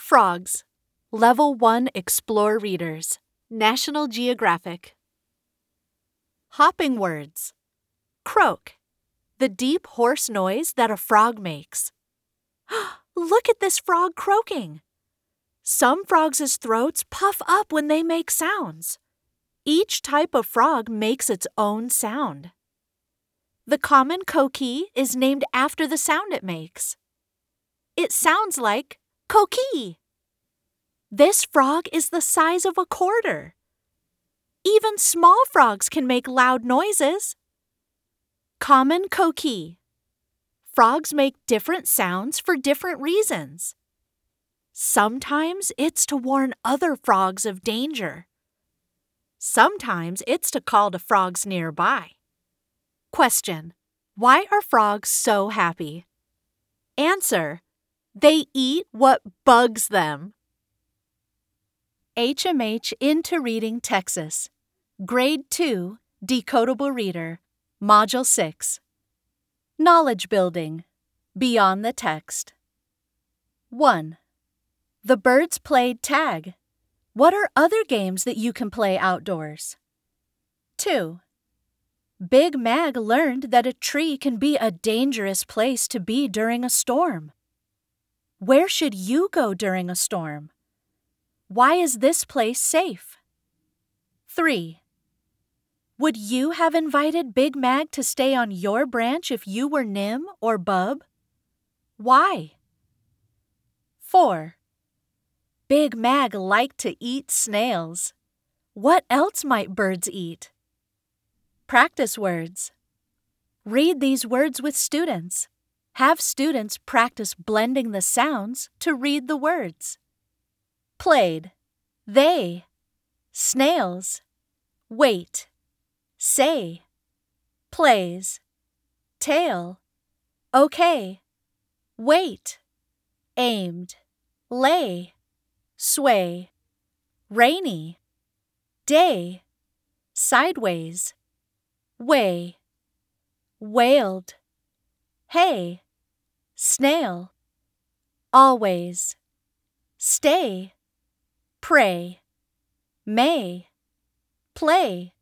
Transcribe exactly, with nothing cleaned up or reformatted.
Frogs. Level one Explore Readers. National Geographic. Hopping words. Croak. The deep hoarse noise that a frog makes. Look at this frog croaking. Some frogs' throats puff up when they make sounds. Each type of frog makes its own sound. The common coqui is named after the sound it makes. It sounds like coqui. This frog is the size of a quarter. Even small frogs can make loud noises. Common coqui. Frogs make different sounds for different reasons. Sometimes it's to warn other frogs of danger. Sometimes it's to call to frogs nearby. Question: why are frogs so happy? Answer: they eat what bugs them. H M H Into Reading Texas. Grade two, Decodable Reader, Module six. Knowledge Building, Beyond the Text. one. The birds played tag. What are other games that you can play outdoors? two. Big Mag learned that a tree can be a dangerous place to be during a storm. Where should you go during a storm? Why is this place safe? three. Would you have invited Big Mag to stay on your branch if you were Nim or Bub? Why? four. Big Mag liked to eat snails. What else might birds eat? Practice words. Read these words with students. Have students practice blending the sounds to read the words. Played. They. Snails. Wait. Say. Plays. Tail. Okay. Wait. Aimed. Lay. Sway. Rainy. Day. Sideways. Way. Wailed. Hey. Snail. Always. Stay. Pray. May. Play.